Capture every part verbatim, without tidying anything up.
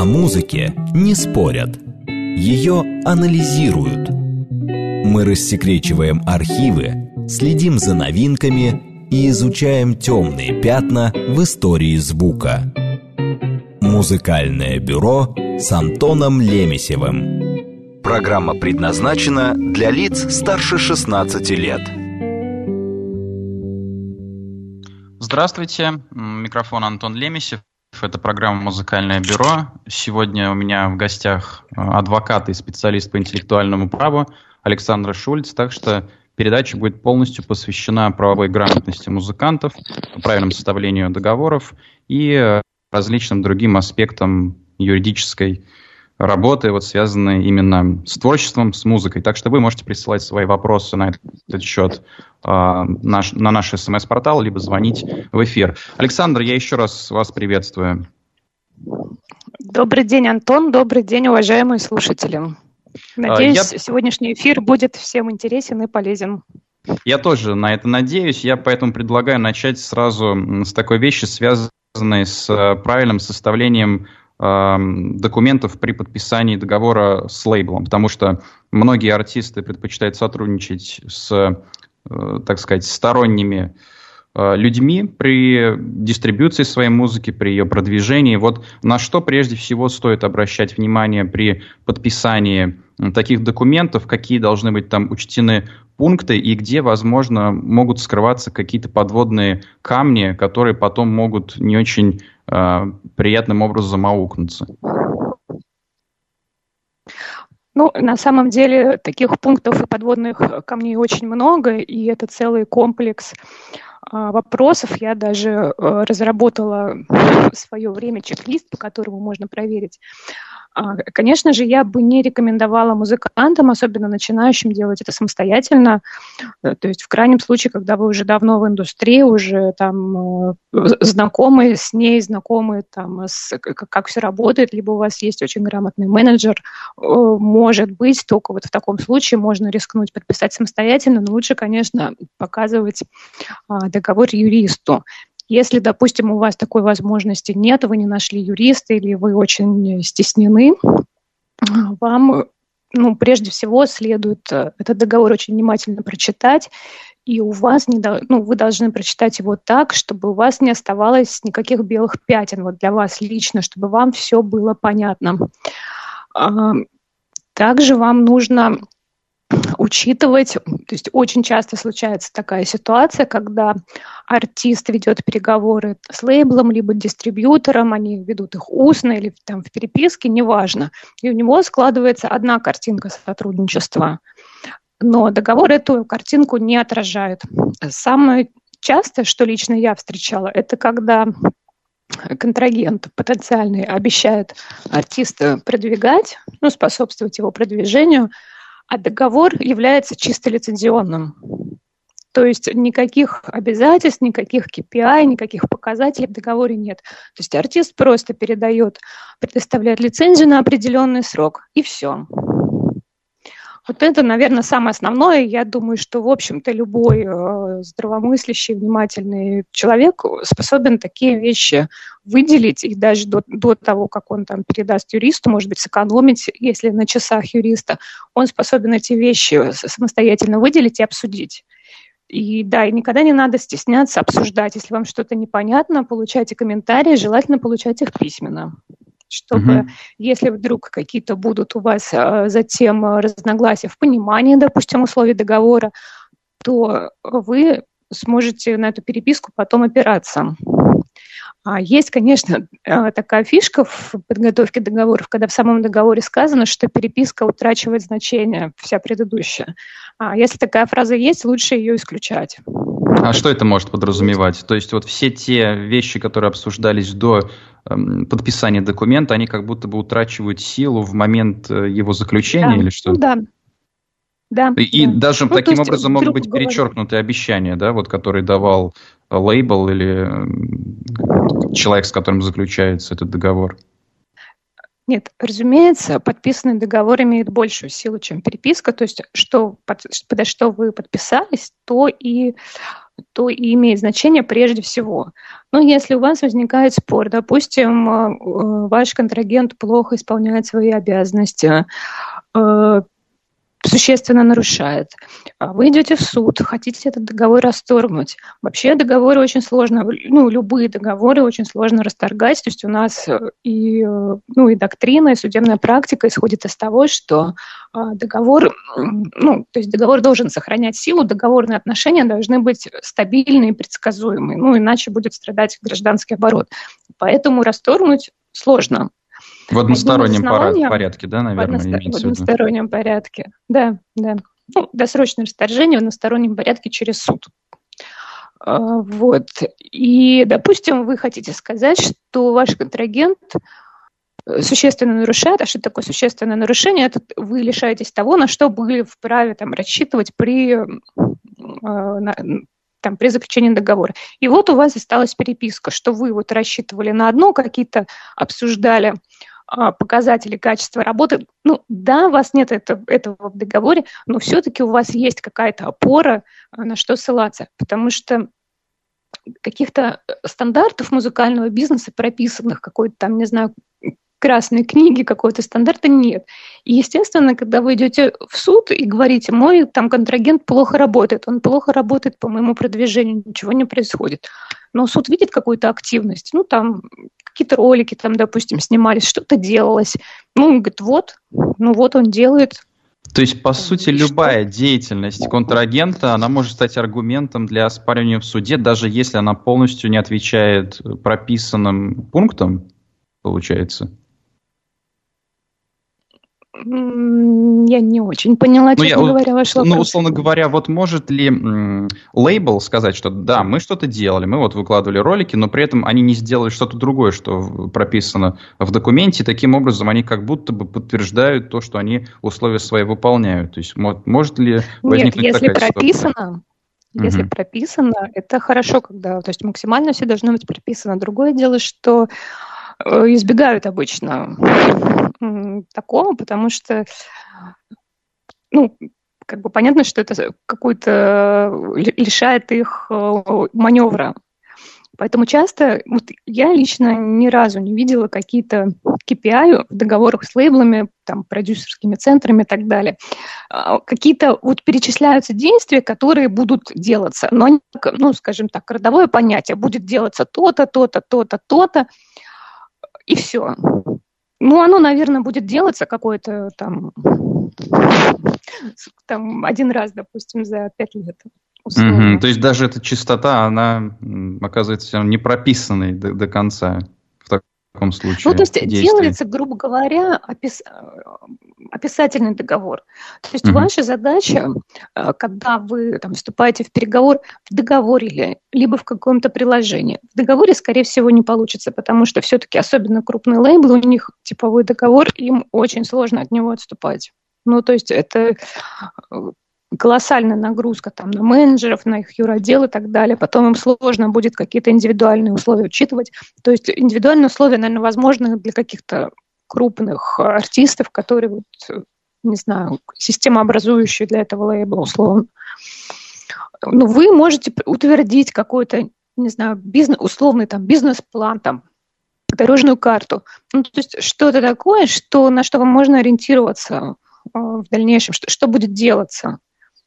О музыке не спорят, ее анализируют. Мы рассекречиваем архивы, следим за новинками и изучаем темные пятна в истории звука. Музыкальное бюро с Антоном Лемесевым. Программа предназначена для лиц старше шестнадцати лет. Здравствуйте, микрофон Антон Лемесев. Это программа «Музыкальное бюро». Сегодня у меня в гостях адвокат и специалист по интеллектуальному праву Александра Шульц. Так что передача будет полностью посвящена правовой грамотности музыкантов, правильному составлению договоров и различным другим аспектам юридической работы, вот, связанные именно с творчеством, с музыкой. Так что вы можете присылать свои вопросы на этот счет э, наш, на наш смс-портал, либо звонить в эфир. Александр, я еще раз вас приветствую. Добрый день, Антон. Добрый день, уважаемые слушатели. Надеюсь, я... сегодняшний эфир будет всем интересен и полезен. Я тоже на это надеюсь. Я поэтому предлагаю начать сразу с такой вещи, связанной с правильным составлением документов при подписании договора с лейблом, потому что многие артисты предпочитают сотрудничать с, так сказать, сторонними людьми при дистрибьюции своей музыки, при ее продвижении. Вот на что прежде всего стоит обращать внимание при подписании таких документов, какие должны быть там учтены пункты и где, возможно, могут скрываться какие-то подводные камни, которые потом могут не очень э, приятным образом аукнуться. Ну, на самом деле, таких пунктов и подводных камней очень много, и это целый комплекс вопросов. Я даже разработала в свое время чек-лист, по которому можно проверить. Конечно же, я бы не рекомендовала музыкантам, особенно начинающим, делать это самостоятельно. То есть в крайнем случае, когда вы уже давно в индустрии, уже там знакомы с ней, знакомы там, с, как, как все работает, либо у вас есть очень грамотный менеджер, может быть, только вот в таком случае можно рискнуть подписать самостоятельно, но лучше, конечно, показывать договор юристу. Если, допустим, у вас такой возможности нет, вы не нашли юриста или вы очень стеснены, вам, ну, прежде всего следует этот договор очень внимательно прочитать, и у вас не, ну, вы должны прочитать его так, чтобы у вас не оставалось никаких белых пятен, вот для вас лично, чтобы вам все было понятно. Также вам нужно учитывать, то есть очень часто случается такая ситуация, когда артист ведет переговоры с лейблом, либо дистрибьютором, они ведут их устно или там в переписке, неважно, и у него складывается одна картинка сотрудничества, но договор эту картинку не отражает. Самое частое, что лично я встречала, это когда контрагент потенциальный обещает артиста продвигать, ну, способствовать его продвижению, а договор является чисто лицензионным. То есть никаких обязательств, никаких кей пи ай, никаких показателей в договоре нет. То есть артист просто передает, предоставляет лицензию на определенный срок, и все. Вот это, наверное, самое основное. Я думаю, что, в общем-то, любой э, здравомыслящий, внимательный человек способен такие вещи выделить, и даже до, до того, как он там передаст юристу, может быть, сэкономить, если на часах юриста, он способен эти вещи самостоятельно выделить и обсудить. И да, и никогда не надо стесняться обсуждать. Если вам что-то непонятно, получайте комментарии, желательно получать их письменно. Чтобы, uh-huh. если вдруг какие-то будут у вас а, затем разногласия в понимании, допустим, условий договора, то вы сможете на эту переписку потом опираться. А есть, конечно, такая фишка в подготовке договоров, когда в самом договоре сказано, что переписка утрачивает значение, вся предыдущая. А если такая фраза есть, лучше ее исключать. А что это может подразумевать? То есть вот все те вещи, которые обсуждались до эм, подписания документа, они как будто бы утрачивают силу в момент его заключения, да. Или что? Ну, да. Да, и да. даже ну, таким образом могут быть говоря... перечеркнутые обещания, да, вот, которые давал лейбл или человек, с которым заключается этот договор. Нет, разумеется, подписанный договор имеет большую силу, чем переписка. То есть, что, под, подо что вы подписались, то и то и имеет значение прежде всего. Но если у вас возникает спор, допустим, ваш контрагент плохо исполняет свои обязанности, существенно нарушает. Вы идете в суд, хотите этот договор расторгнуть. Вообще договоры очень сложно, ну, любые договоры очень сложно расторгать. То есть у нас и, ну, и доктрина, и судебная практика исходит из того, что договор, ну, то есть договор должен сохранять силу, договорные отношения должны быть стабильны и предсказуемы, ну, иначе будет страдать гражданский оборот. Поэтому расторгнуть сложно. В одностороннем порядке, да, наверное, в, односто... в одностороннем порядке, да, да. Ну, досрочное расторжение в одностороннем порядке через суд. А, вот. И, допустим, вы хотите сказать, что ваш контрагент существенно нарушает, а что такое существенное нарушение? Это вы лишаетесь того, на что были вправе там рассчитывать при, на, там, при заключении договора. И вот у вас осталась переписка, что вы вот рассчитывали на одно, какие-то обсуждали показатели качества работы. Ну, да, у вас нет это, этого в договоре, но все-таки у вас есть какая-то опора, на что ссылаться, потому что каких-то стандартов музыкального бизнеса, прописанных какой-то там, не знаю, красной книги, какой-то стандарта нет. И, естественно, когда вы идете в суд и говорите, мой там контрагент плохо работает, он плохо работает по моему продвижению, ничего не происходит. Но суд видит какую-то активность, ну, там какие-то ролики, там, допустим, снимались, что-то делалось. Ну, он говорит, вот, ну вот он делает. То есть, по сути, любая деятельность контрагента, она может стать аргументом для оспаривания в суде, даже если она полностью не отвечает прописанным пунктам, получается? Я не очень поняла, честно ну, я, говоря, ваш вопрос. Ну, условно говоря, вот может ли м, лейбл сказать, что да, мы что-то делали, мы вот выкладывали ролики, но при этом они не сделали что-то другое, что прописано в документе, и таким образом они как будто бы подтверждают то, что они условия свои выполняют. То есть может ли возникнуть Нет, если такая прописано, ситуация? Если угу. прописано, это хорошо, когда, то есть максимально все должно быть прописано. Другое дело, что избегают обычно такого, потому что, ну, как бы понятно, что это какой-то лишает их маневра. Поэтому часто, вот я лично ни разу не видела какие-то кей пи ай в договорах с лейблами, там, продюсерскими центрами и так далее. Какие-то вот перечисляются действия, которые будут делаться, но они, ну, скажем так, родовое понятие, будет делаться то-то, то-то, то-то, то-то, и все. Ну, оно, наверное, будет делаться какое-то там, там один раз, допустим, за пять лет. Угу, то есть даже эта частота, она оказывается не прописанной до, до конца в таком случае. Ну, то есть действий. Делается, грубо говоря, опис... описательный договор. То есть угу. ваша задача, когда вы там, вступаете в переговор, в договоре ли, либо в каком-то приложении. В договоре, скорее всего, не получится, потому что все-таки особенно крупные лейблы, у них типовой договор, им очень сложно от него отступать. Ну, то есть это колоссальная нагрузка там, на менеджеров, на их юротдел и так далее. Потом им сложно будет какие-то индивидуальные условия учитывать. То есть индивидуальные условия, наверное, возможны для каких-то крупных артистов, которые, вот, не знаю, системообразующие для этого лейбла, условно. Но вы можете утвердить какой-то, не знаю, бизнес, условный там, бизнес-план, там, дорожную карту. Ну, то есть что-то такое, что, на что вам можно ориентироваться э, в дальнейшем, что, что будет делаться.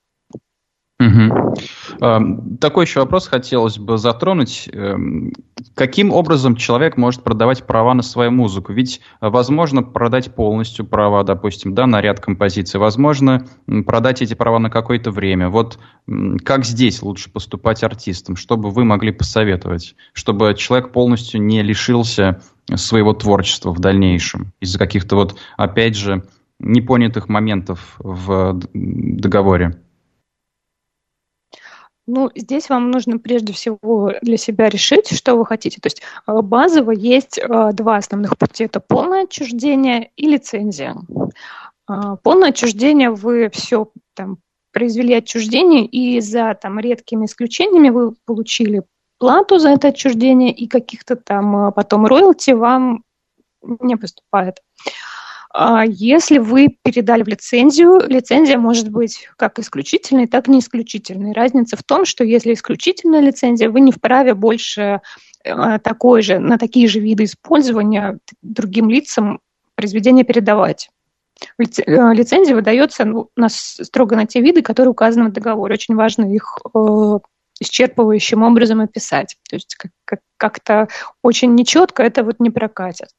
Угу. Такой еще вопрос хотелось бы затронуть. Каким образом человек может продавать права на свою музыку? Ведь возможно продать полностью права, допустим, да, на ряд композиций. Возможно продать эти права на какое-то время. Вот как здесь лучше поступать артистам? Что бы вы могли посоветовать? Чтобы человек полностью не лишился своего творчества в дальнейшем из-за каких-то вот, опять же, непонятых моментов в договоре. Ну, здесь вам нужно прежде всего для себя решить, что вы хотите. То есть базово есть два основных пути. Это полное отчуждение и лицензия. Полное отчуждение вы все там произвели отчуждение, и за там редкими исключениями вы получили плату за это отчуждение, и каких-то там потом роялти вам не поступает. Если вы передали в лицензию, лицензия может быть как исключительной, так и не исключительной. Разница в том, что если исключительная лицензия, вы не вправе больше такой же, на такие же виды использования другим лицам произведения передавать. Лицензия выдается ну, на, строго на те виды, которые указаны в договоре. Очень важно их э, исчерпывающим образом описать. То есть как- как- как-то очень нечетко это вот не прокатит.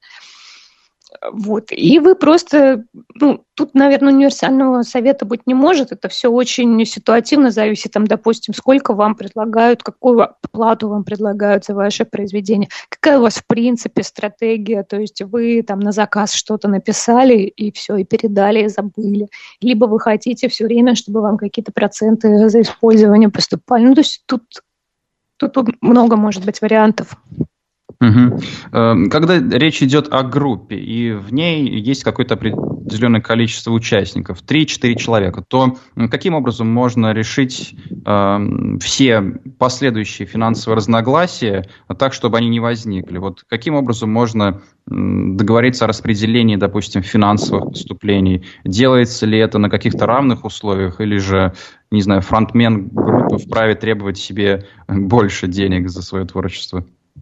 Вот. И вы просто, ну, тут, наверное, универсального совета быть не может. Это все очень ситуативно зависит, там, допустим, сколько вам предлагают, какую плату вам предлагают за ваше произведение, какая у вас, в принципе, стратегия. То есть вы там на заказ что-то написали, и все, и передали, и забыли. Либо вы хотите все время, чтобы вам какие-то проценты за использование поступали. Ну, то есть тут, тут, тут много может быть вариантов. Угу. Когда речь идет о группе, и в ней есть какое-то определенное количество участников, три-четыре человека, то каким образом можно решить э, все последующие финансовые разногласия так, чтобы они не возникли? Вот каким образом можно договориться о распределении, допустим, финансовых поступлений? Делается ли это на каких-то равных условиях, или же, не знаю, фронтмен группы вправе требовать себе больше денег за свое творчество?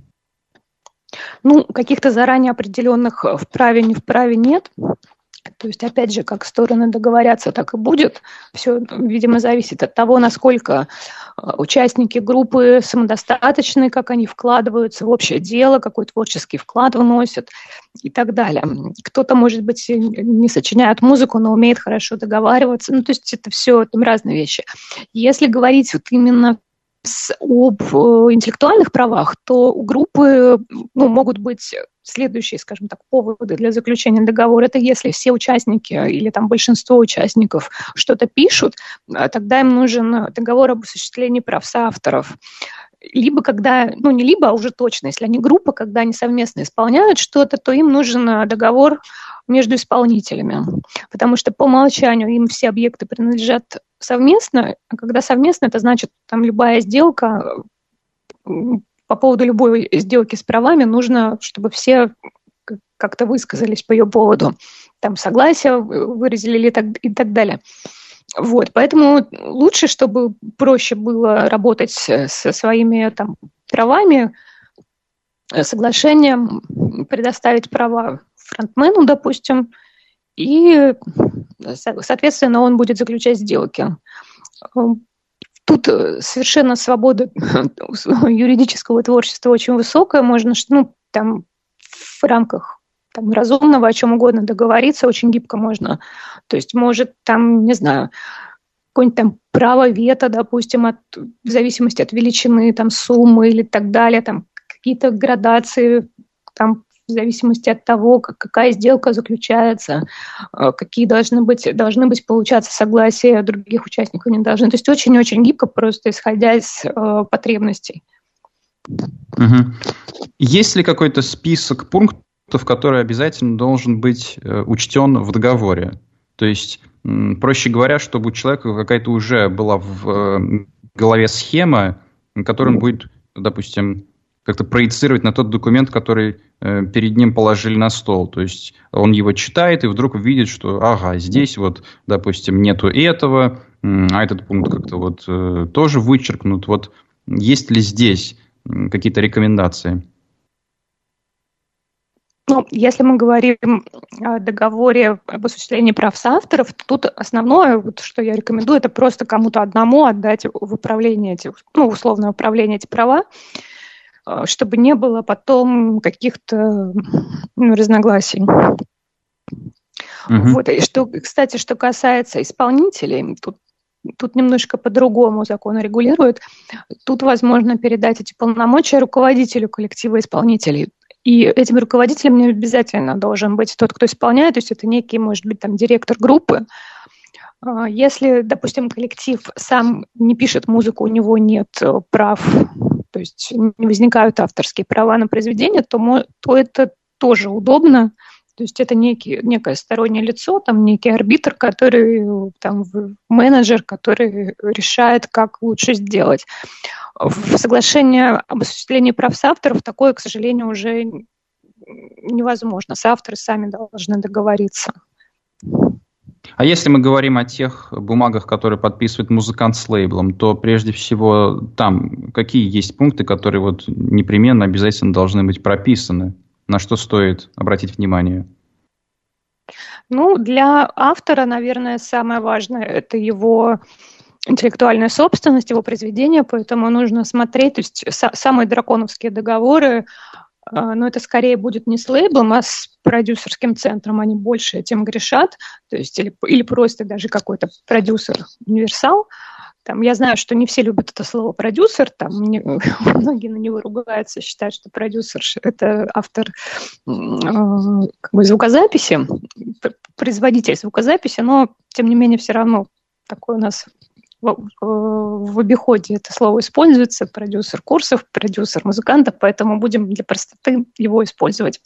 Ну, каких-то заранее определенных вправе, не вправе нет. То есть, опять же, как стороны договорятся, так и будет. Все, видимо, зависит от того, насколько участники группы самодостаточны, как они вкладываются в общее дело, какой творческий вклад вносят и так далее. Кто-то, может быть, не сочиняет музыку, но умеет хорошо договариваться. Ну, то есть это все там разные вещи. Если говорить вот именно об интеллектуальных правах, то у группы ну, могут быть следующие, скажем так, поводы для заключения договора. Это если все участники или там большинство участников что-то пишут, тогда им нужен договор об осуществлении прав соавторов. Либо когда, ну не либо, а уже точно, если они группа, когда они совместно исполняют что-то, то им нужен договор между исполнителями, потому что по умолчанию им все объекты принадлежат совместно, а когда совместно, это значит, там любая сделка, по поводу любой сделки с правами нужно, чтобы все как-то высказались по ее поводу, там согласие выразили или так, и так далее. Вот, поэтому лучше, чтобы проще было работать со своими там правами, соглашением, предоставить права фронтмену, допустим, и, соответственно, он будет заключать сделки. Тут совершенно свобода юридического творчества очень высокая, можно, ну, там, в рамках там, разумного, о чем угодно договориться, очень гибко можно. То есть, может, там, не знаю, какое-нибудь там право вето, допустим, от, в зависимости от величины, там, суммы или так далее, там, какие-то градации, там, в зависимости от того, как, какая сделка заключается, какие должны быть, должны быть получаться согласия других участников, не должны. То есть очень-очень гибко, просто исходя из э, потребностей. Угу. Есть ли какой-то список пунктов, который обязательно должен быть э, учтен в договоре? То есть, м, проще говоря, чтобы у человека какая-то уже была в э, голове схема, которую он будет, допустим, как-то проецировать на тот документ, который э, перед ним положили на стол. То есть он его читает и вдруг видит, что ага, здесь вот, допустим, нету этого, а этот пункт как-то вот э, тоже вычеркнут. Вот есть ли здесь какие-то рекомендации? Ну, если мы говорим о договоре об осуществлении прав соавторов, то тут основное, вот, что я рекомендую, это просто кому-то одному отдать в управление эти, ну, условное управление эти права, чтобы не было потом каких-то ну, разногласий. Угу. Вот. И что, кстати, что касается исполнителей, тут, тут немножко по-другому закон регулирует. Тут возможно передать эти полномочия руководителю коллектива исполнителей. И этим руководителем не обязательно должен быть тот, кто исполняет, то есть это некий, может быть, там, директор группы. Если, допустим, коллектив сам не пишет музыку, у него нет прав, то есть не возникают авторские права на произведение, то, то это тоже удобно. То есть это некий, некое стороннее лицо, там некий арбитр, который, там, менеджер, который решает, как лучше сделать. В соглашении об осуществлении прав соавторов такое, к сожалению, уже невозможно. Соавторы сами должны договориться. А если мы говорим о тех бумагах, которые подписывает музыкант с лейблом, то прежде всего там какие есть пункты, которые вот непременно обязательно должны быть прописаны? На что стоит обратить внимание? Ну, для автора, наверное, самое важное – это его интеллектуальная собственность, его произведение, поэтому нужно смотреть, то есть самые драконовские договоры, но это скорее будет не с лейблом, а с продюсерским центром. Они больше этим грешат, то есть или, или просто даже какой-то продюсер-универсал. Там, я знаю, что не все любят это слово продюсер, там не, многие на него ругаются, считают, что продюсер – это автор э, как бы звукозаписи, производитель звукозаписи, но тем не менее все равно такой у нас в, в обиходе это слово используется, продюсер курсов, продюсер музыкантов, поэтому будем для простоты его использовать.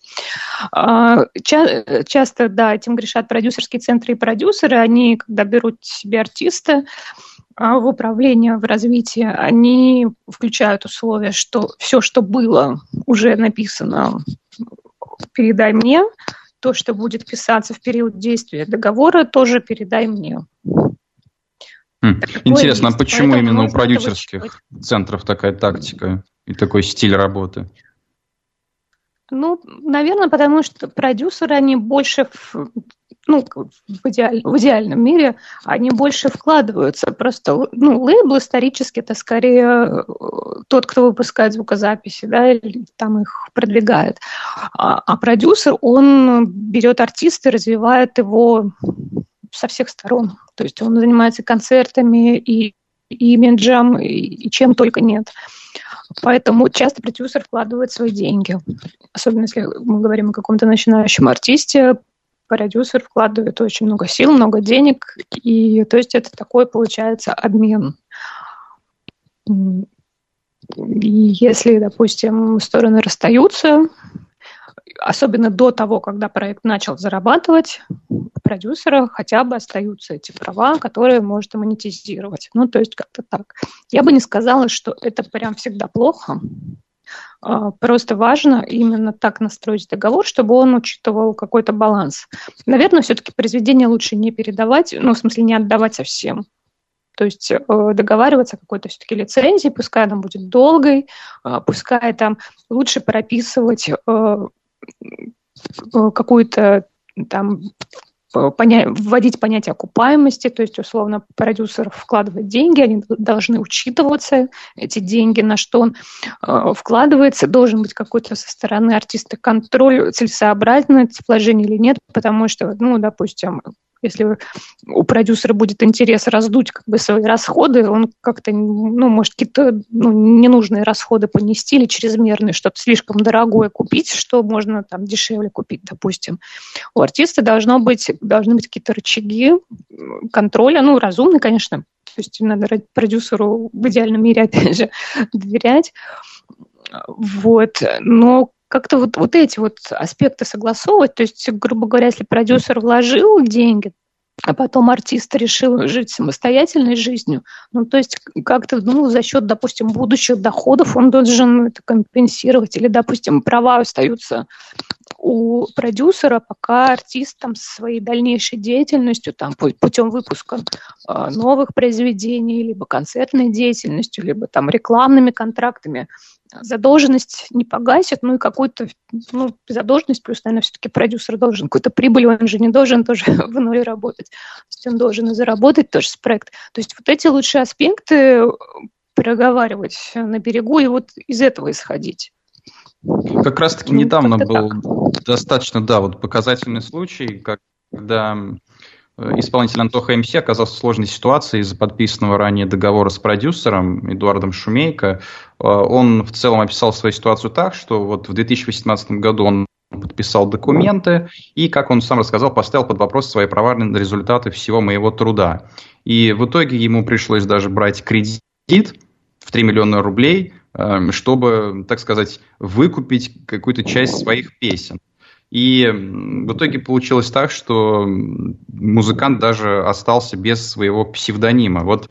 Ча- часто, да, этим грешат продюсерские центры и продюсеры, они, когда берут себе артиста в управление, в развитие, они включают условия, что все, что было уже написано, передай мне, то, что будет писаться в период действия договора, тоже передай мне. Интересно, а почему Поэтому именно у продюсерских центров такая тактика и такой стиль работы? Ну, наверное, потому что продюсеры, они больше, в, ну, в, идеаль, в идеальном мире, они больше вкладываются. Просто, ну, лейбл исторически это скорее тот, кто выпускает звукозаписи, да, или там их продвигает. А, а продюсер, он берет артиста, развивает его со всех сторон. То есть он занимается концертами и, и имиджем, и, и чем только нет. Поэтому часто продюсер вкладывает свои деньги. Особенно если мы говорим о каком-то начинающем артисте, продюсер вкладывает очень много сил, много денег. И то есть это такой, получается, обмен. И если, допустим, стороны расстаются, особенно до того, когда проект начал зарабатывать, у продюсера хотя бы остаются эти права, которые можно монетизировать. Ну, то есть как-то так. Я бы не сказала, что это прям всегда плохо. Просто важно именно так настроить договор, чтобы он учитывал какой-то баланс. Наверное, все-таки произведение лучше не передавать, ну, в смысле, не отдавать совсем. То есть договариваться о какой-то все-таки лицензии, пускай она будет долгой, пускай там лучше прописывать какую-то там поня- вводить понятие окупаемости, то есть условно продюсер вкладывает деньги, они должны учитываться, эти деньги, на что он э, вкладывается, должен быть какой-то со стороны артиста контроль, целесообразно это вложение или нет, потому что, ну, допустим, если у продюсера будет интерес раздуть как бы свои расходы, он как-то, ну, может, какие-то ну, ненужные расходы понести или чрезмерные, что-то слишком дорогое купить, что можно там дешевле купить, допустим. У артиста должно быть, должны быть какие-то рычаги контроля, ну, разумные, конечно, то есть надо продюсеру в идеальном мире, опять же, доверять. Вот, но как-то вот, вот эти вот аспекты согласовывать, то есть, грубо говоря, если продюсер вложил деньги, а потом артист решил жить самостоятельной жизнью, ну, то есть как-то, ну, за счет, допустим, будущих доходов он должен это компенсировать, или, допустим, права остаются у продюсера, пока артист там своей дальнейшей деятельностью, там, путем выпуска э, новых произведений, либо концертной деятельностью, либо там рекламными контрактами задолженность не погасит, ну и какую-то, ну, задолженность, плюс, наверное, все-таки продюсер должен какую-то прибыль, он же не должен тоже в ноль работать, то есть он должен и заработать тоже с проекта. То есть вот эти лучшие аспекты проговаривать на берегу и вот из этого исходить. Как раз-таки ну, недавно был так. достаточно, да, вот показательный случай, когда исполнитель Антоха МС оказался в сложной ситуации из-за подписанного ранее договора с продюсером Эдуардом Шумейко. Он в целом описал свою ситуацию так, что вот в две тысячи восемнадцатом году он подписал документы и, как он сам рассказал, поставил под вопрос свои права на результаты всего моего труда. И в итоге ему пришлось даже брать кредит в три миллиона рублей, чтобы, так сказать, выкупить какую-то часть своих песен. И в итоге получилось так, что музыкант даже остался без своего псевдонима. Вот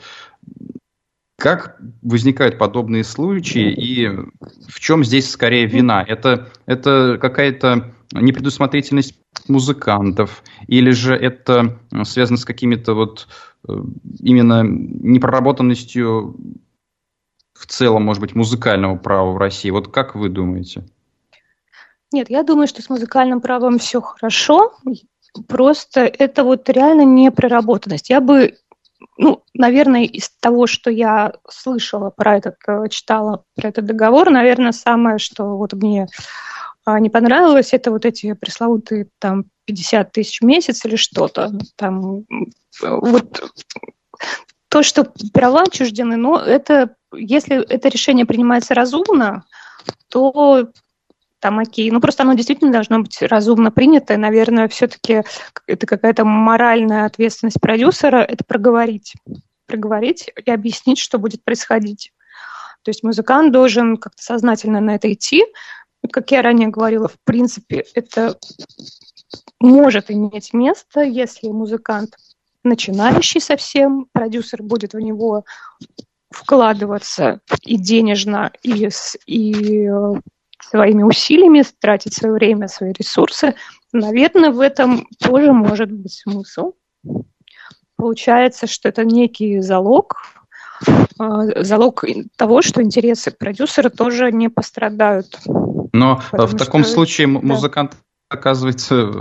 как возникают подобные случаи и в чем здесь скорее вина? Это, это какая-то непредусмотрительность музыкантов, или же это связано с какими-то вот именно непроработанностью в целом, может быть, музыкального права в России? Вот как вы думаете? Нет, я думаю, что с музыкальным правом все хорошо, просто это вот реально непроработанность. Я бы, ну, наверное, из того, что я слышала про этот, читала про этот договор, наверное, самое, что вот мне не понравилось, это вот эти пресловутые там пятьдесят тысяч в месяц или что-то. Там, вот то, что права отчуждены, но это, если это решение принимается разумно, то там окей. Ну, просто оно действительно должно быть разумно принято. И, наверное, все-таки это какая-то моральная ответственность продюсера, это проговорить. Проговорить и объяснить, что будет происходить. То есть музыкант должен как-то сознательно на это идти. Как я ранее говорила, в принципе, это может иметь место, если музыкант начинающий совсем, продюсер будет в него вкладываться и денежно, и, и своими усилиями, тратить свое время, свои ресурсы. Наверное, в этом тоже может быть смысл. Получается, что это некий залог, залог того, что интересы продюсера тоже не пострадают. Но Потому в таком что, случае да. музыкант, оказывается,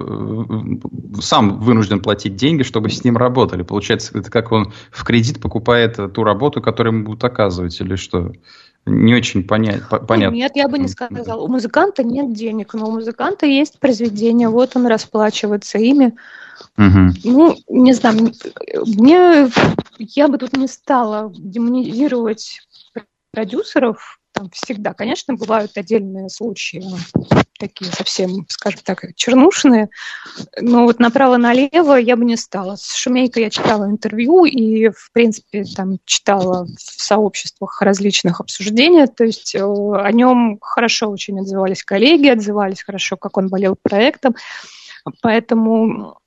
сам вынужден платить деньги, чтобы с ним работали. Получается, это как он в кредит покупает ту работу, которую ему будут оказывать, или что? Не очень поня- понятно. Нет, я бы не сказала. У музыканта нет денег, но у музыканта есть произведения, вот он расплачивается ими. Угу. Ну, не знаю, мне, я бы тут не стала демонизировать продюсеров. Там всегда, конечно, бывают отдельные случаи, такие совсем, скажем так, чернушные, но вот направо-налево я бы не стала. С Шумейко я читала интервью и, в принципе, там читала в сообществах различных обсуждений, то есть о нем хорошо очень отзывались коллеги, отзывались хорошо, как он болел проектом, поэтому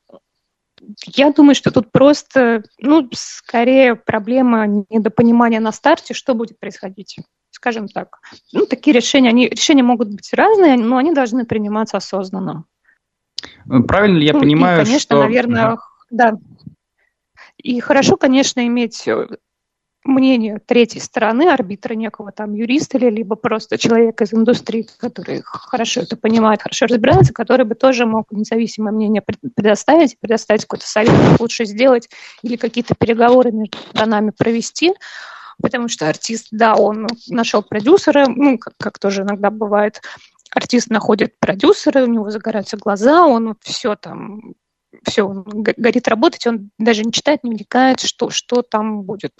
я думаю, что тут просто, ну, скорее проблема недопонимания на старте, что будет происходить. Скажем так. Ну, такие решения, они, решения могут быть разные, но они должны приниматься осознанно. Правильно ли я ну, понимаю, и, конечно, что... наверное, да. И хорошо, конечно, иметь мнение третьей стороны, арбитра некого, там, юриста или либо просто человека из индустрии, который хорошо это понимает, хорошо разбирается, который бы тоже мог независимое мнение предоставить, предоставить какой-то совет, как лучше сделать, или какие-то переговоры между сторонами провести. Потому что артист, да, он нашел продюсера, ну, как, как тоже иногда бывает, артист находит продюсера, у него загораются глаза, он все там, все, он горит работать, он даже не читает, не вникает, что, что там будет.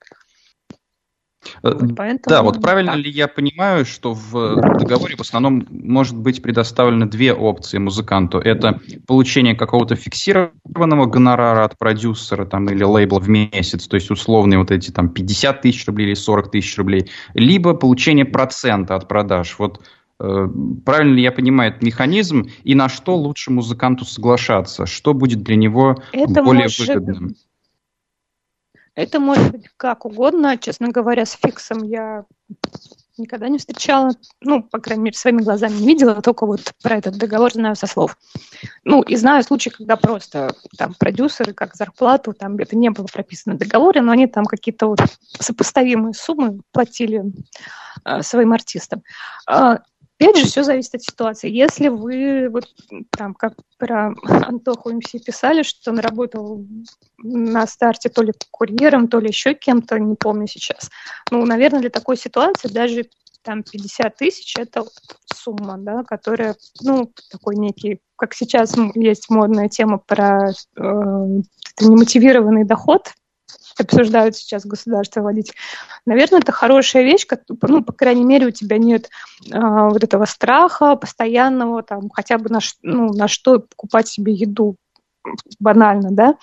Вот, поэтому, да, вот правильно да. ли я понимаю, что в договоре в основном может быть предоставлены две опции музыканту. Это получение какого-то фиксированного гонорара от продюсера там, или лейбла в месяц, то есть условные вот эти там пятьдесят тысяч рублей или сорок тысяч рублей, либо получение процента от продаж. Вот э, правильно ли я понимаю этот механизм, и на что лучше музыканту соглашаться? Что будет для него Это более может... выгодным? Это может быть как угодно. Честно говоря, с фиксом я никогда не встречала. Ну, по крайней мере, своими глазами не видела, только вот про этот договор знаю со слов. Ну, и знаю случаи, когда просто там продюсеры, как зарплату, там это не было прописано в договоре, но они там какие-то вот сопоставимые суммы платили э, своим артистам. Опять же, все зависит от ситуации. Если вы, вот там, как про Антоху эм си писали, что он работал на старте то ли курьером, то ли еще кем-то, не помню сейчас. Ну, наверное, для такой ситуации даже там пятьдесят тысяч – это сумма, да, которая, ну, такой некий, как сейчас есть модная тема про э, немотивированный доход, обсуждают сейчас государство вводить. Наверное, это хорошая вещь, как, ну, по крайней мере, у тебя нет э, вот этого страха постоянного, там, хотя бы на, ну, на что покупать себе еду, банально, да.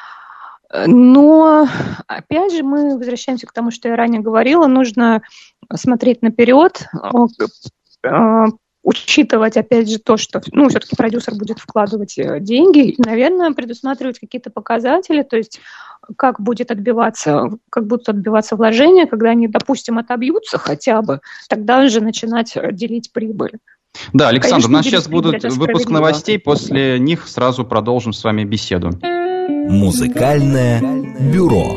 Но, опять же, мы возвращаемся к тому, что я ранее говорила, нужно смотреть наперед, э, э, учитывать, опять же, то, что, ну, все-таки продюсер будет вкладывать деньги, и, наверное, предусматривать какие-то показатели, то есть как будет отбиваться, как будут отбиваться вложения, когда они, допустим, отобьются хотя бы, тогда уже начинать делить прибыль. Да, Александр, конечно, у нас сейчас будут выпуск новостей, после них сразу продолжим с вами беседу. Музыкальное бюро.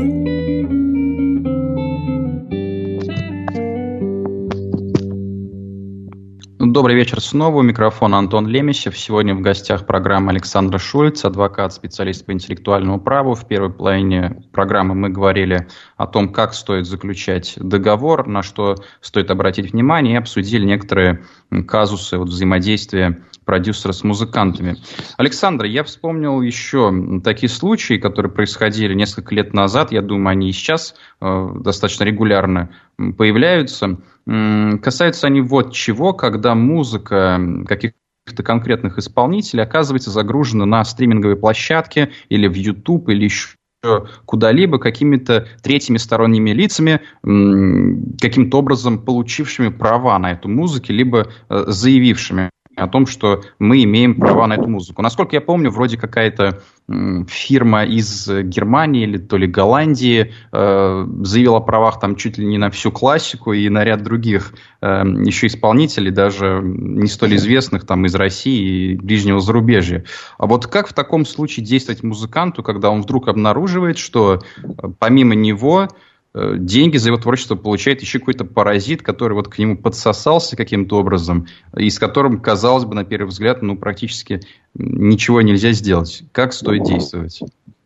Добрый вечер снова. У микрофона Антон Лемесев. Сегодня в гостях программы Александра Шульц, адвокат, специалист по интеллектуальному праву. В первой половине программы мы говорили о том, как стоит заключать договор, на что стоит обратить внимание, и обсудили некоторые казусы вот, взаимодействия продюсера с музыкантами. Александр, я вспомнил еще такие случаи, которые происходили несколько лет назад. Я думаю, они и сейчас э, достаточно регулярно появляются. М- касаются они вот чего, когда музыка каких-то конкретных исполнителей оказывается загружена на стриминговые площадки или в YouTube, или еще куда-либо какими-то третьими сторонними лицами, м- каким-то образом получившими права на эту музыку, либо э, заявившими о том, что мы имеем права на эту музыку. Насколько я помню, вроде какая-то м, фирма из Германии или то ли Голландии э, заявила о правах там чуть ли не на всю классику и на ряд других э, еще исполнителей, даже не столь известных там из России и ближнего зарубежья. А вот как в таком случае действовать музыканту, когда он вдруг обнаруживает, что э, помимо него деньги за его творчество получает еще какой-то паразит, который вот к нему подсосался каким-то образом, и с которым, казалось бы, на первый взгляд, ну, практически ничего нельзя сделать. Как стоит действовать?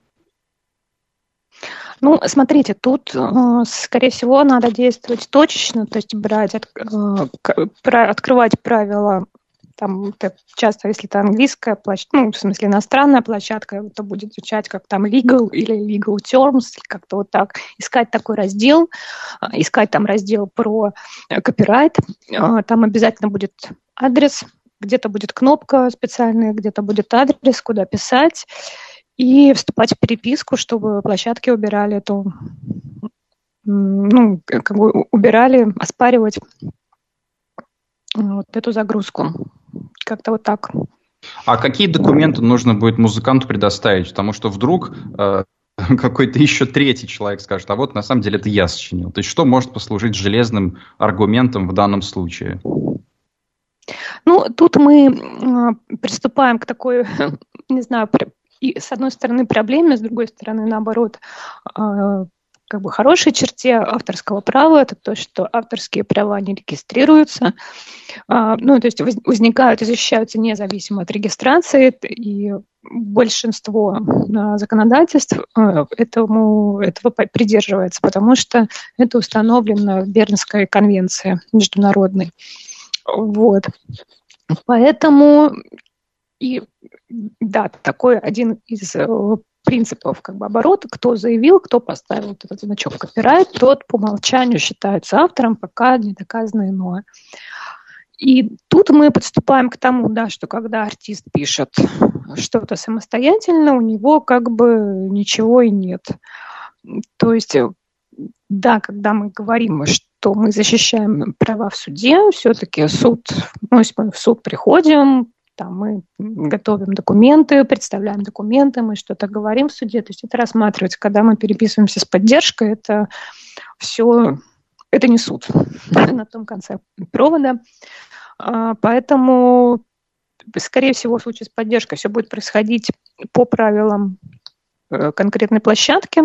Ну, смотрите, тут, скорее всего, надо действовать точечно, то есть брать, от, открывать правила. Там часто, если это английская площадка, ну, в смысле иностранная площадка, это будет звучать как там legal или legal terms, или как-то вот так. Искать такой раздел, искать там раздел про копирайт. Там обязательно будет адрес, где-то будет кнопка специальная, где-то будет адрес, куда писать, и вступать в переписку, чтобы площадки убирали эту, ну, как бы убирали, оспаривать вот эту загрузку. Как-то вот так. А какие документы нужно будет музыканту предоставить? Потому что вдруг э, какой-то еще третий человек скажет, а вот на самом деле это я сочинил. То есть что может послужить железным аргументом в данном случае? Ну, тут мы э, приступаем к такой, не знаю, и с одной стороны проблеме, с другой стороны, наоборот, э, как бы хорошей черте авторского права, это то, что авторские права не регистрируются, а, ну, то есть возникают и защищаются независимо от регистрации, и большинство а, законодательств а, этому, этого придерживается, потому что это установлено в Бернской конвенции международной. Вот. Поэтому, и да, такой один из принципов как бы оборота, кто заявил, кто поставил вот этот значок копирайт, тот по умолчанию считается автором, пока не доказано иное. И тут мы подступаем к тому, да, что когда артист пишет что-то самостоятельно, у него как бы ничего и нет. То есть, да, когда мы говорим, что мы защищаем права в суде, все-таки суд, ну, если мы в суд приходим, там мы готовим документы, представляем документы, мы что-то говорим в суде. То есть это рассматривается, когда мы переписываемся с поддержкой, это все, это не суд на том конце провода. Поэтому, скорее всего, в случае с поддержкой все будет происходить по правилам конкретной площадки.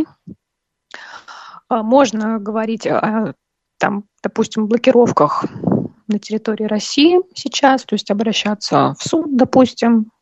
Можно говорить о, там, допустим, блокировках на территории России сейчас, то есть обращаться в суд, допустим,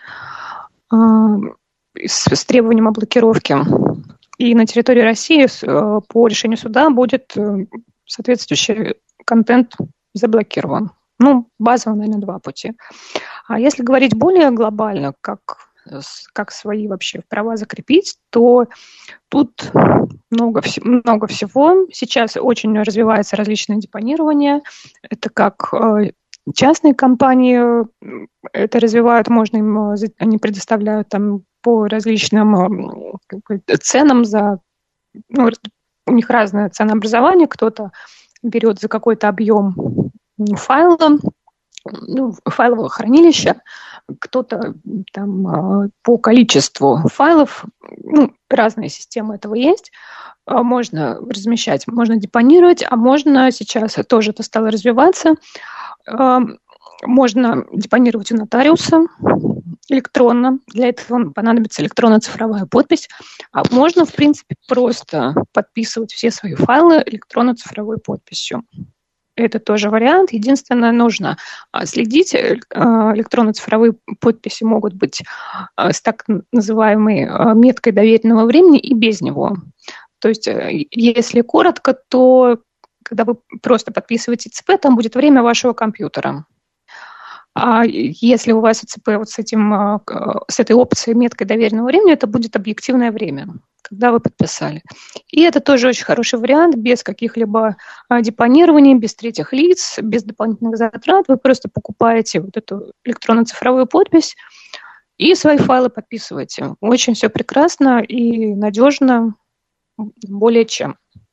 с, с требованием о блокировке. И на территории России по решению суда будет соответствующий контент заблокирован. Ну, базово, наверное, два пути. А если говорить более глобально, как, как свои вообще права закрепить, то тут много, много всего. Сейчас очень развивается различное депонирование. Это как частные компании это развивают, можно им, они предоставляют там по различным как бы, ценам за... Ну, у них разное ценообразование. Кто-то берет за какой-то объем файла, ну, файлового хранилища, кто-то там по количеству файлов, ну, разные системы этого есть, можно размещать, можно депонировать, а можно сейчас тоже это стало развиваться, можно депонировать у нотариуса электронно. Для этого понадобится электронно-цифровая подпись. А можно, в принципе, просто подписывать все свои файлы электронно-цифровой подписью. Это тоже вариант. Единственное, нужно следить. Электронно-цифровые подписи могут быть с так называемой меткой доверенного времени и без него. То есть, если коротко, то когда вы просто подписываете ЦП, там будет время вашего компьютера. А если у вас ЦП вот с, этим, с этой опцией меткой доверенного времени, это будет объективное время, когда вы подписали. И это тоже очень хороший вариант, без каких-либо депонирований, без третьих лиц, без дополнительных затрат. Вы просто покупаете вот эту электронно-цифровую подпись и свои файлы подписываете. Очень все прекрасно и надежно, более чем.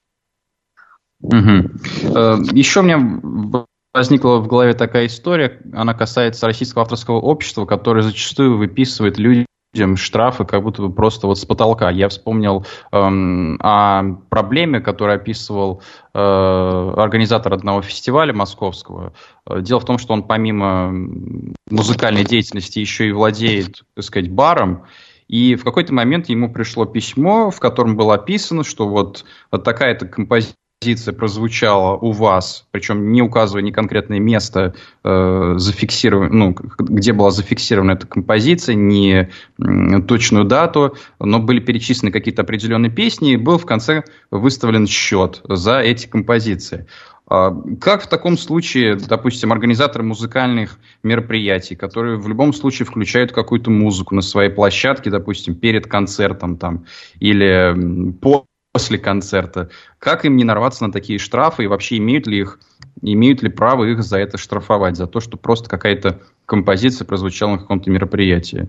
Угу. Еще у меня возникла в голове такая история, она касается Российского авторского общества, которое зачастую выписывает людям штрафы как будто бы просто вот с потолка. Я вспомнил эм, о проблеме, которую описывал э, организатор одного фестиваля московского. Дело в том, что он помимо музыкальной деятельности еще и владеет, так сказать, баром. И в какой-то момент ему пришло письмо, в котором было описано, что вот, вот такая-то композиция прозвучала у вас, причем не указывая ни конкретное место, э, зафиксирован, ну, где была зафиксирована эта композиция, ни э, точную дату, но были перечислены какие-то определенные песни, и был в конце выставлен счет за эти композиции. Как в таком случае, допустим, организаторы музыкальных мероприятий, которые в любом случае включают какую-то музыку на своей площадке, допустим, перед концертом там, или по после концерта, как им не нарваться на такие штрафы и вообще имеют ли их, имеют ли право их за это штрафовать, за то, что просто какая-то композиция прозвучала на каком-то мероприятии?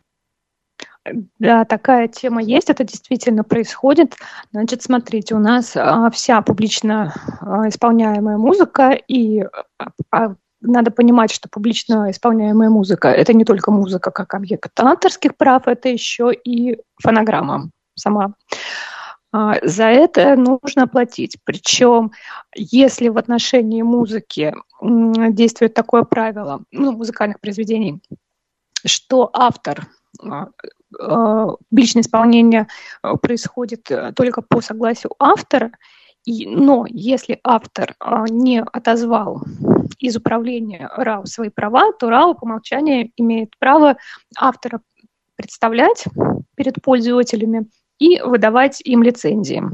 Да, такая тема есть, это действительно происходит. Значит, смотрите, у нас а, вся публично а, исполняемая музыка, и а, надо понимать, что публично исполняемая музыка – это не только музыка как объект авторских прав, это еще и фонограмма сама. За это нужно платить. Причем, если в отношении музыки действует такое правило, ну, музыкальных произведений, что автор, публичное исполнение происходит только по согласию автора, и, но если автор не отозвал из управления РАО свои права, то РАО по умолчанию имеет право автора представлять перед пользователями и выдавать им лицензии.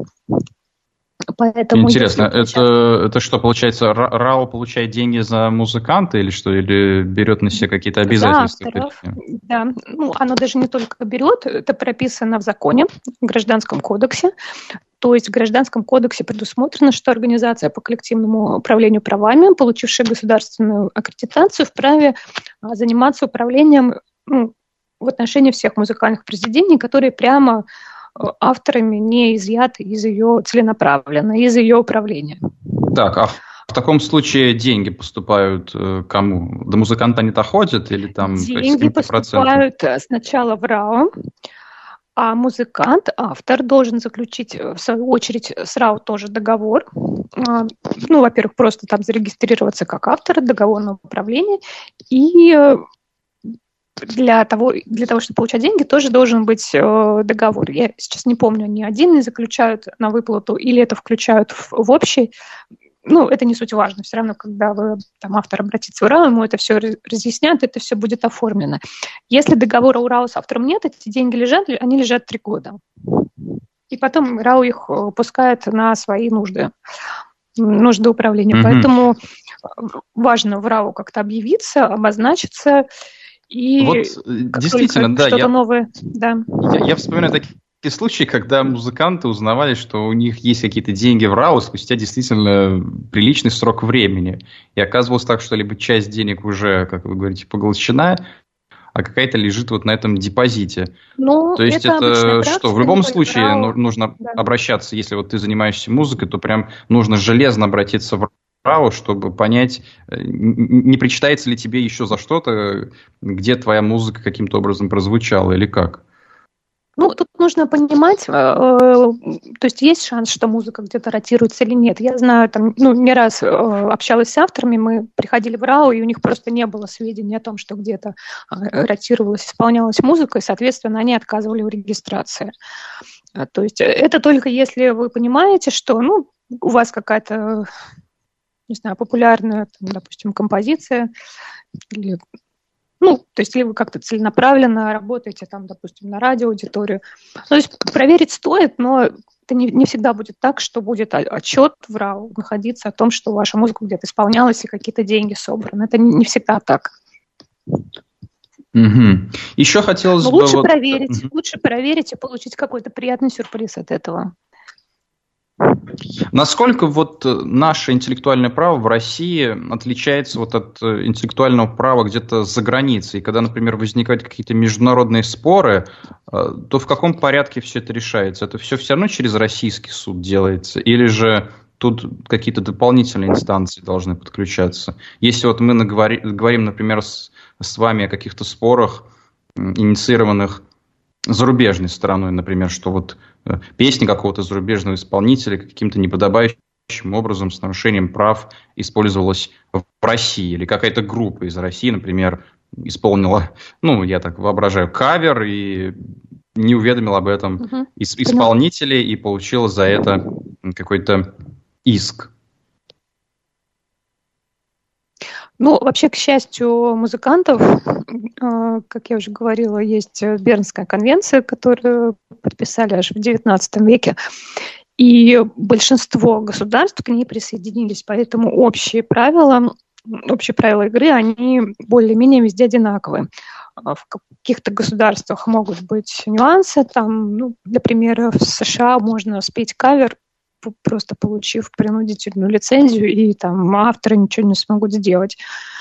Поэтому интересно, это, это что, получается, РАО получает деньги за музыканта или что? Или берет на себя какие-то обязательства? За авторов, да. Ну, оно даже не только берет, это прописано в законе, в Гражданском кодексе. То есть в Гражданском кодексе предусмотрено, что организация по коллективному управлению правами, получившая государственную аккредитацию, вправе заниматься управлением, ну, в отношении всех музыкальных произведений, которые прямо авторами не изъяты из ее целенаправленно, из ее управления. Так, а в таком случае деньги поступают э, кому? До музыканта они доходят или там деньги поступают процентом? Сначала в РАО, а музыкант, автор должен заключить, в свою очередь, с РАО тоже договор. Ну, во-первых, просто там зарегистрироваться как автор, договор на управление, и Для того, для того, чтобы получать деньги, тоже должен быть э, договор. Я сейчас не помню, они отдельно заключают на выплату или это включают в, в общий. Ну, это не суть важно. Все равно, когда вы, там, автор обратится в РАО, ему это все разъяснят, это все будет оформлено. Если договора у РАО с автором нет, эти деньги лежат, они лежат три года. И потом РАО их пускает на свои нужды, нужды управления. Mm-hmm. Поэтому важно в РАО как-то объявиться, обозначиться. И вот действительно, да, что-то я, новое, да. Я, я вспоминаю такие случаи, когда музыканты узнавали, что у них есть какие-то деньги в РАО спустя действительно приличный срок времени. И оказывалось так, что либо часть денег уже, как вы говорите, поглощена, а какая-то лежит вот на этом депозите. Ну, то есть это, это что, в любом случае РАО, нужно да. обращаться, если вот ты занимаешься музыкой, то прям нужно железно обратиться в РАО, чтобы понять, не причитается ли тебе еще за что-то, где твоя музыка каким-то образом прозвучала или как. Ну, тут нужно понимать, э, то есть есть шанс, что музыка где-то ротируется или нет. Я знаю, там, ну, не раз э, общалась с авторами, мы приходили в РАО, и у них просто не было сведений о том, что где-то э, ротировалась, исполнялась музыка, и, соответственно, они отказывали в регистрации. А, то есть это только если вы понимаете, что, ну, у вас какая-то, не знаю, популярная, там, допустим, композиция или... Ну, то есть, или вы как-то целенаправленно работаете, там, допустим, на радиоаудиторию. То есть проверить стоит, но это не, не всегда будет так, что будет отчет в РАО находиться о том, что ваша музыка где-то исполнялась и какие-то деньги собраны. Это не, не всегда так. Угу. Еще хотелось но бы... Лучше вот... проверить, угу. лучше проверить и получить какой-то приятный сюрприз от этого. Насколько вот наше интеллектуальное право в России отличается вот от интеллектуального права где-то за границей? И когда, например, возникают какие-то международные споры, то в каком порядке все это решается? Это все все равно через российский суд делается? Или же тут какие-то дополнительные инстанции должны подключаться? Если вот мы наговори, говорим, например, с, с вами о каких-то спорах, инициированных зарубежной стороной, например, что вот песня какого-то зарубежного исполнителя каким-то неподобающим образом с нарушением прав использовалась в России, или какая-то группа из России, например, исполнила, ну, я так воображаю, кавер и не уведомила об этом uh-huh. исполнителей и получила за это какой-то иск. Ну, вообще, к счастью, музыкантов, как я уже говорила, есть Бернская конвенция, которую подписали аж в девятнадцатом веке, и большинство государств к ней присоединились, поэтому общие правила, общие правила игры, они более-менее везде одинаковые. В каких-то государствах могут быть нюансы, там, ну, для примера, в США можно спеть кавер, просто получив принудительную лицензию, и там авторы ничего не смогут сделать.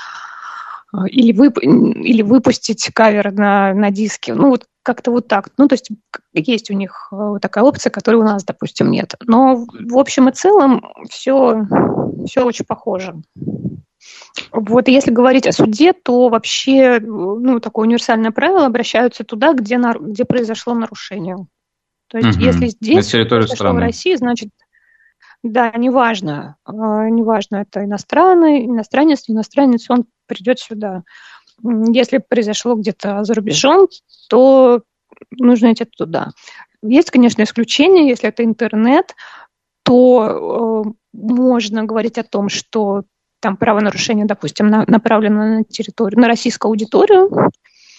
Или, вып... или выпустить кавер на, на диске. Ну, вот как-то вот так. Ну, то есть есть у них такая опция, которой у нас, допустим, нет. Но в общем и целом все, все очень похоже. Вот, и если говорить о суде, то вообще, ну, такое универсальное правило, обращаются туда, где, на... где произошло нарушение. То есть, угу. если здесь произошло в России, значит, да, неважно, неважно, это иностранный, иностранец, иностранец, он придет сюда. Если произошло где-то за рубежом, то нужно идти туда. Есть, конечно, исключения, если это интернет, то э, можно говорить о том, что там правонарушение, допустим, на, направлено на территорию, на российскую аудиторию,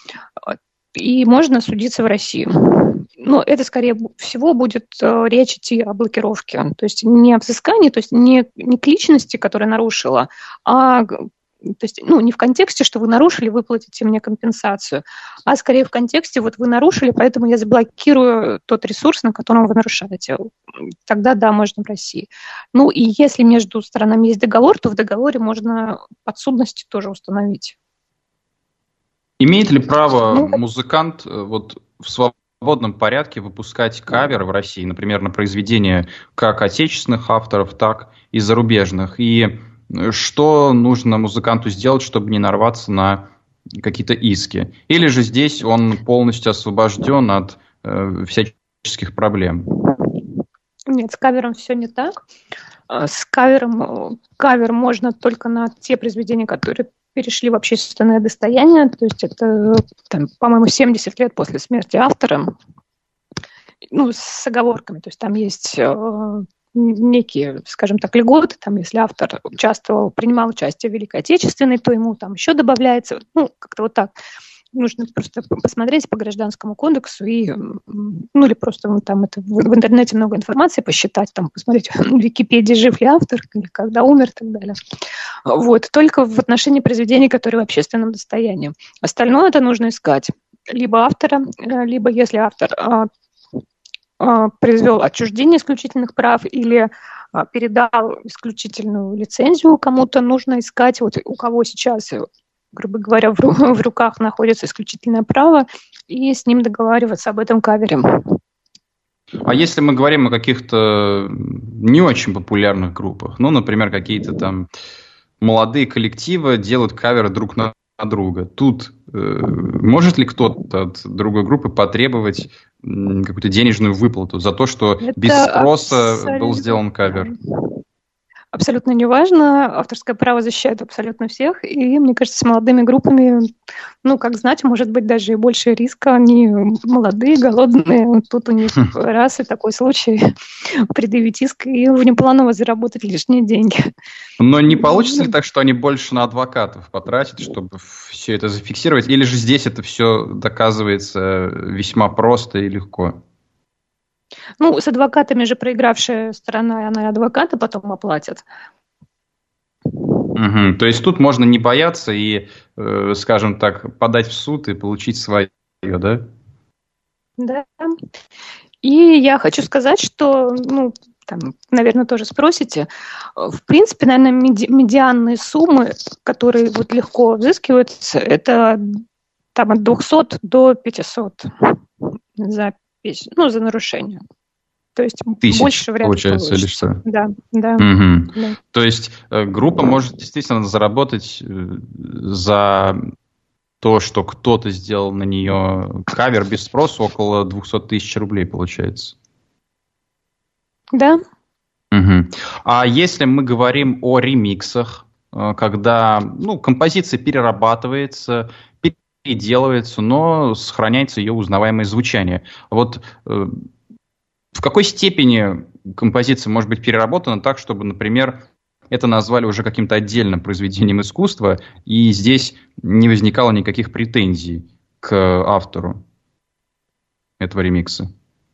и можно судиться в России. Но это, скорее всего, будет э, речь идти о блокировке. То есть не о взыскании, то есть не, не к личности, которая нарушила, а то есть, ну, не в контексте, что вы нарушили, вы платите мне компенсацию, а скорее в контексте, вот вы нарушили, поэтому я заблокирую тот ресурс, на котором вы нарушаете. Тогда, да, можно в России. Ну, и если между сторонами есть договор, то в договоре можно подсудности тоже установить. Имеет ли право ну, музыкант вот в свободном порядке выпускать каверы в России, например, на произведения как отечественных авторов, так и зарубежных? И что нужно музыканту сделать, чтобы не нарваться на какие-то иски? Или же здесь он полностью освобожден от э, всяческих проблем? Нет, с кавером все не так. С кавером кавер можно только на те произведения, которые перешли в общественное достояние, то есть это, там, по-моему, семьдесят лет после смерти автора, ну, с оговорками, то есть там есть э, некие, скажем так, льготы, там, если автор участвовал, принимал участие в Великой Отечественной, то ему там еще добавляется, ну, как-то вот так. Нужно просто посмотреть по Гражданскому кодексу и, ну, или просто ну, там это в, в интернете много информации посчитать, там посмотреть в Википедии, жив ли автор, или когда умер и так далее. Вот. Только в отношении произведений, которые в общественном достоянии. Остальное это нужно искать. Либо автора, либо если автор а, а, произвел отчуждение исключительных прав или а, передал исключительную лицензию кому-то, нужно искать, вот у кого сейчас, грубо говоря, в, в руках находится исключительное право, и с ним договариваться об этом кавере. А если мы говорим о каких-то не очень популярных группах, ну, например, какие-то там молодые коллективы делают каверы друг на друга. Тут э, может ли кто-то от другой группы потребовать м, какую-то денежную выплату за то, что Это без спроса абсолютно, был сделан кавер? абсолютно неважно. Авторское право защищает абсолютно всех. И, мне кажется, с молодыми группами, ну, как знать, может быть, даже и больше риска. Они молодые, голодные. Тут у них раз и такой случай предъявить иск и внепланово заработать лишние деньги. Но не получится ли так, что они больше на адвокатов потратят, чтобы все это зафиксировать? Или же здесь это все доказывается весьма просто и легко? Ну, с адвокатами же проигравшая сторона, она и адвокаты потом оплатят. Угу. То есть тут можно не бояться и, э, скажем так, подать в суд и получить свое, да? Да. И я хочу сказать, что, ну, там, наверное, тоже спросите, в принципе, наверное, меди- медианные суммы, которые вот легко взыскиваются, это там от двухсот до пятисот за песню, ну, за нарушение. То есть Тысяч, больше вряд ли получается, или получится. что? Да, да. Угу. да. То есть э, группа может действительно заработать э, за то, что кто-то сделал на нее кавер без спроса, около двухсот тысяч рублей, получается. Да. Угу. А если мы говорим о ремиксах, э, когда, ну, композиция перерабатывается, переделывается, но сохраняется ее узнаваемое звучание. Вот э, в какой степени композиция может быть переработана так, чтобы, например, это назвали уже каким-то отдельным произведением искусства, и здесь не возникало никаких претензий к автору этого ремикса?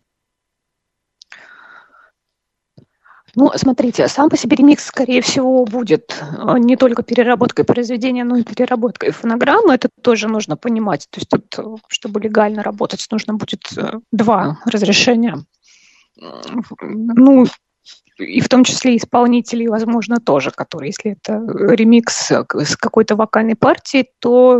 Ну, смотрите, сам по себе ремикс, скорее всего, будет не только переработкой произведения, но и переработкой фонограммы. Это тоже нужно понимать. То есть тут, чтобы легально работать, нужно будет два разрешения. Ну, и в том числе исполнителей, возможно, тоже, которые, если это ремикс с какой-то вокальной партией, то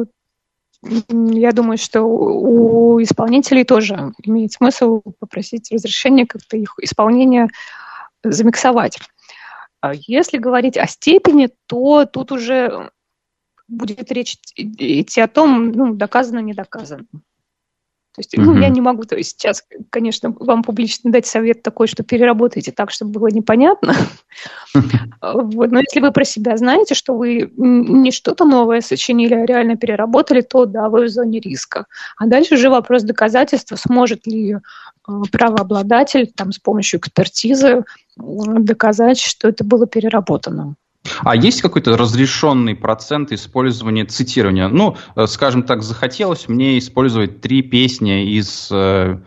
я думаю, что у исполнителей тоже имеет смысл попросить разрешения как-то их исполнения замиксовать. Если говорить о степени, то тут уже будет речь идти о том, ну, доказано, не доказано. То есть, ну, uh-huh. я не могу то есть, сейчас, конечно, вам публично дать совет такой, что переработайте так, чтобы было непонятно. Вот. Но если вы про себя знаете, что вы не что-то новое сочинили, а реально переработали, то да, вы в зоне риска. А дальше уже вопрос доказательства, сможет ли правообладатель там, с помощью экспертизы доказать, что это было переработано. А есть какой-то разрешенный процент использования цитирования? Ну, скажем так, захотелось мне использовать три песни из... Э,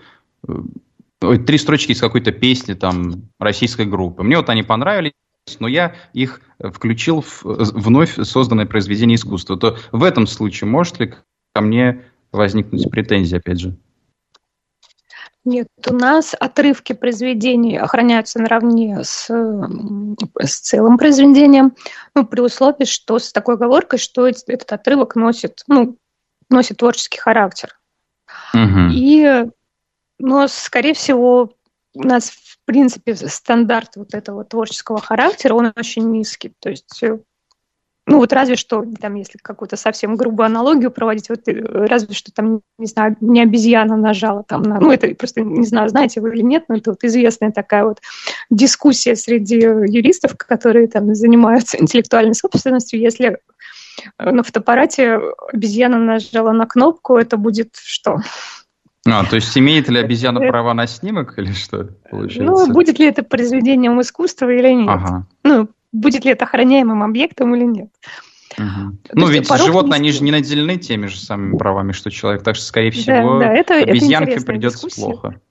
три строчки из какой-то песни там российской группы. Мне вот они понравились, но я их включил в вновь созданное произведение искусства. То в этом случае может ли ко мне возникнуть претензия, опять же? Нет, у нас отрывки произведений охраняются наравне с, с целым произведением, ну, при условии, что с такой оговоркой, что этот отрывок носит, ну, носит творческий характер. Угу. И, но, скорее всего, у нас, в принципе, стандарт вот этого творческого характера, он очень низкий. То есть, ну, вот разве что, там, если какую-то совсем грубую аналогию проводить, вот разве что там, не знаю, не обезьяна нажала там на... Ну, это просто, не знаю, знаете вы или нет, но это вот известная такая вот дискуссия среди юристов, которые там занимаются интеллектуальной собственностью. Если на фотоаппарате обезьяна нажала на кнопку, это будет что? А, то есть имеет ли обезьяна права на снимок или что, получается? Ну, будет ли это произведением искусства или нет? Ага. Ну, будет ли это охраняемым объектом или нет. Угу. Ну, ведь животные, они же не наделены теми же самыми правами, что человек, так что, скорее всего, да, да, это, обезьянке это придется дискуссия. Плохо.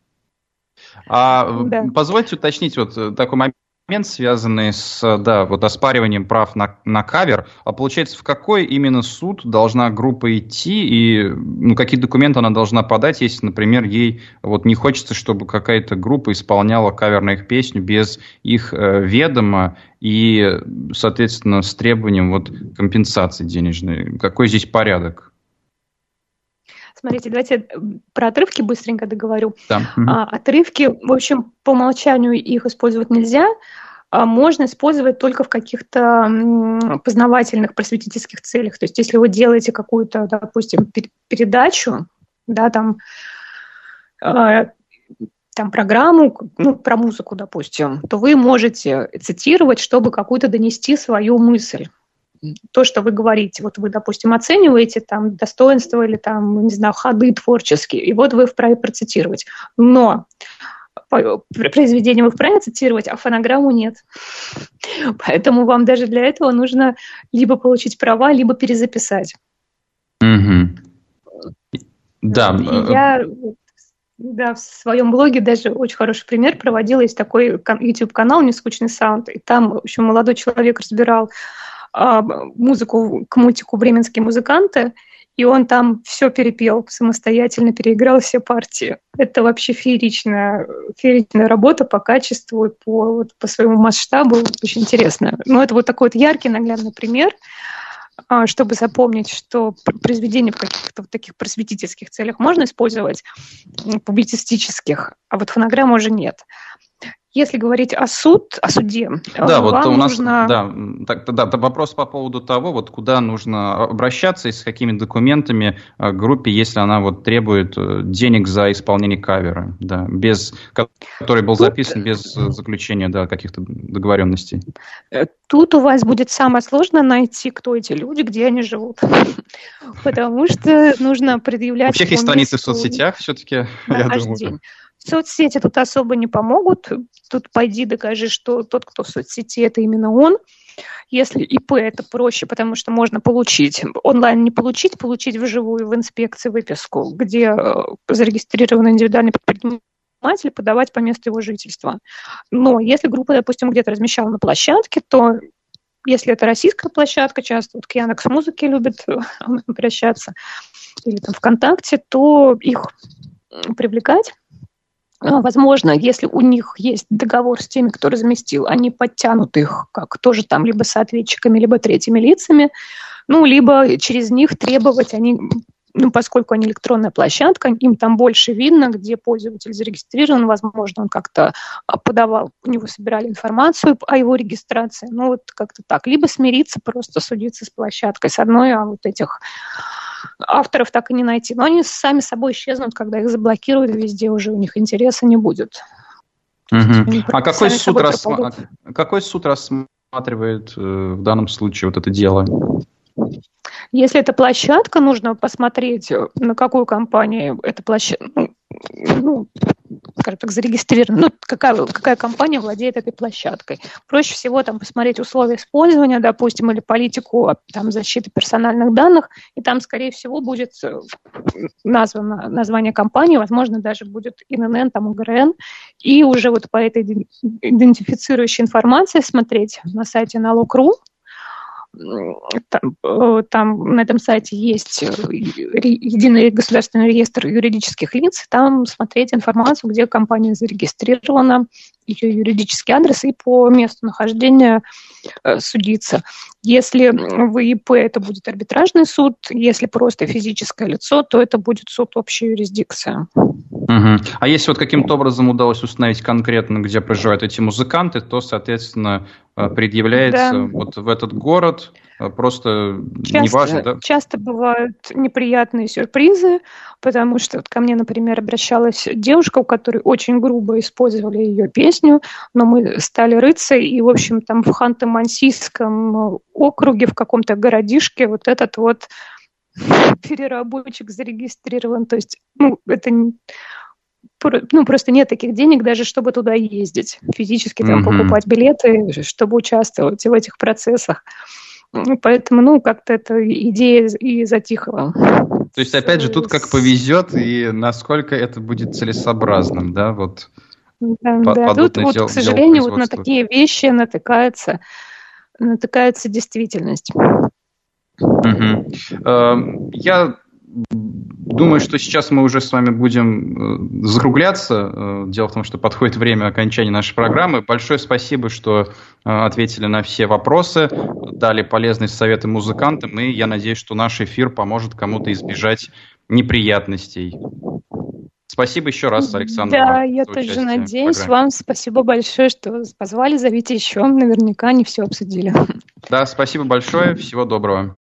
А, да. Позвольте уточнить вот такой момент, связанный с, да, вот оспариванием прав на, на кавер. А получается, в какой именно суд должна группа идти и ну, какие документы она должна подать, если, например, ей вот не хочется, чтобы какая-то группа исполняла кавер на их песню без их э, ведома и, соответственно, с требованием вот, компенсации денежной. Какой здесь порядок? Смотрите, давайте про отрывки быстренько договорю. Да. А, отрывки, в общем, по умолчанию их использовать нельзя. можно использовать только в каких-то познавательных, просветительских целях. То есть если вы делаете какую-то, допустим, передачу, да, там, там программу, ну, про музыку, допустим, то вы можете цитировать, чтобы какую-то донести свою мысль. То, что вы говорите, вот вы, допустим, оцениваете там достоинства или там, не знаю, ходы творческие, и вот вы вправе процитировать. Но произведение вы вправе цитировать, а фонограмму нет. Поэтому вам даже для этого нужно либо получить права, либо перезаписать. Mm-hmm. Да. Я да, в своем блоге даже очень хороший пример проводила. Есть такой YouTube-канал «Нескучный саунд», и там, в общем, молодой человек разбирал а, музыку к мультику «Бременские музыканты», и он там все перепел, самостоятельно переиграл все партии. Это вообще фееричная, фееричная работа по качеству и по, вот, по своему масштабу. Очень интересно. Но это вот такой вот яркий, наглядный пример, чтобы запомнить, что произведения в каких-то вот таких просветительских целях можно использовать, публицистических, а вот фонограмму уже нет. Если говорить о суд, о суде, да, вот у нас нужно... да, так, да, вопрос по поводу того, вот куда нужно обращаться и с какими документами к группе, если она вот требует денег за исполнение кавера, да, без, который был записан без заключения, да, каких-то договоренностей. Тут у вас будет самое сложное найти, кто эти люди, где они живут. Потому что нужно предъявлять... У всех есть страницы в соцсетях все-таки, я думаю. Соцсети тут особо не помогут. Тут пойди докажи, что тот, кто в соцсети, это именно он. Если ИП, это проще, потому что можно получить, онлайн не получить, получить вживую в инспекции выписку, где зарегистрирован индивидуальный предприниматель, подавать по месту его жительства. Но если группа, допустим, где-то размещала на площадке, то если это российская площадка, часто вот к Яндекс.Музыке любят обращаться, или там ВКонтакте, то их привлекать. Возможно, если у них есть договор с теми, кто разместил, они подтянут их как тоже там либо с ответчиками, либо третьими лицами, ну, либо через них требовать, они, ну, поскольку они электронная площадка, им там больше видно, где пользователь зарегистрирован, возможно, он как-то подавал, у него собирали информацию о его регистрации, ну, вот как-то так. Либо смириться, просто судиться с площадкой, с одной, а вот этих... авторов так и не найти. Но они сами собой исчезнут, когда их заблокируют, везде уже у них интереса не будет. Угу. А какой суд, рассма... какой суд рассматривает э, в данном случае вот это дело? Если это площадка, нужно посмотреть, на какую компанию эта площадка, ну, скажем так, зарегистрирована, ну, какая, какая компания владеет этой площадкой. Проще всего там посмотреть условия использования, допустим, или политику там, защиты персональных данных, и там, скорее всего, будет названо название компании, возможно, даже будет ИНН, там, УГРН, и уже вот по этой идентифицирующей информации смотреть на сайте налог точка ру. Там, там на этом сайте есть единый государственный реестр юридических лиц, там смотреть информацию, где компания зарегистрирована, ее юридический адрес и по месту нахождения э, судиться. Если вы ИП, это будет арбитражный суд, если просто физическое лицо, то это будет суд общей юрисдикции. Угу. А если вот каким-то образом удалось установить конкретно, где проживают эти музыканты, то, соответственно, предъявляется да. вот в этот город, просто часто, неважно, да? Часто бывают неприятные сюрпризы, потому что вот ко мне, например, обращалась девушка, у которой очень грубо использовали ее песню, но мы стали рыться, и, в общем, там в Ханты-Мансийском округе, в каком-то городишке вот этот вот переработчик зарегистрирован, то есть, ну, это... Ну, просто нет таких денег даже, чтобы туда ездить, физически там mm-hmm. покупать билеты, чтобы участвовать в этих процессах. Поэтому, ну, как-то эта идея и затихла. То есть, опять же, тут как повезет, и насколько это будет целесообразным, да, вот. Да, да. Тут, вот, дел, к сожалению, вот на такие вещи натыкается, натыкается действительность. Mm-hmm. Я... Думаю, что сейчас мы уже с вами будем закругляться. Дело в том, что подходит время окончания нашей программы. Большое спасибо, что ответили на все вопросы, дали полезные советы музыкантам, и я надеюсь, что наш эфир поможет кому-то избежать неприятностей. Спасибо еще раз, Александр. Да, я тоже надеюсь. Вам спасибо большое, что позвали. Зовите еще. Наверняка не все обсудили. Да, спасибо большое. Всего доброго.